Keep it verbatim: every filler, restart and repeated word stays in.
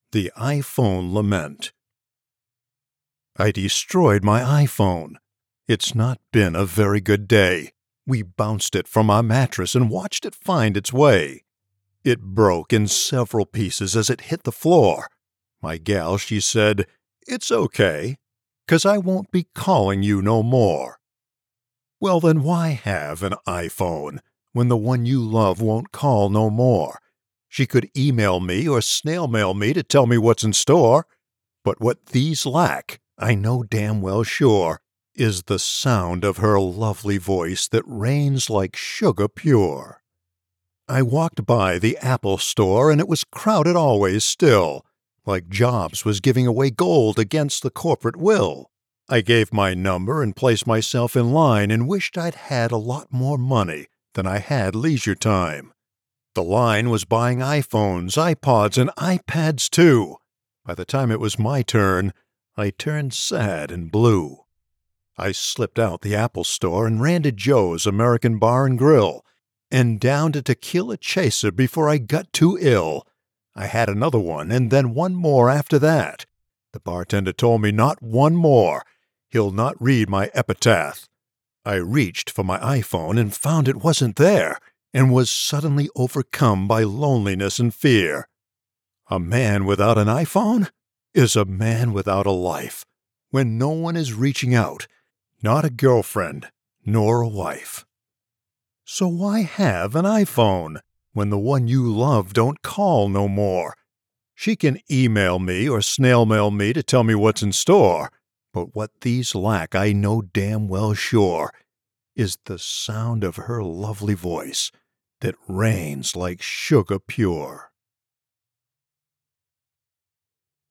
The iPhone Lament. I destroyed my iPhone. It's not been a very good day. We bounced it from our mattress and watched it find its way. It broke in several pieces as it hit the floor. My gal, she said, "It's okay, 'cause I won't be calling you no more." Well, then why have an iPhone when the one you love won't call no more? She could email me or snail mail me to tell me what's in store. But what these lack, I know damn well sure, is the sound of her lovely voice that rains like sugar pure. I walked by the Apple store and it was crowded always still, like Jobs was giving away gold against the corporate will. I gave my number and placed myself in line and wished I'd had a lot more money than I had leisure time. The line was buying iPhones, iPods, and iPads too. By the time it was my turn, I turned sad and blue. I slipped out the Apple store and ran to Joe's American Bar and Grill, and down to Tequila Chaser before I got too ill. I had another one, and then one more after that. The bartender told me not one more. He'll not read my epitaph. I reached for my iPhone and found it wasn't there, and was suddenly overcome by loneliness and fear. A man without an iPhone is a man without a life, when no one is reaching out, not a girlfriend nor a wife. So why have an iPhone when the one you love don't call no more? She can email me or snail mail me to tell me what's in store, but what these lack, I know damn well sure, is the sound of her lovely voice that rains like sugar pure.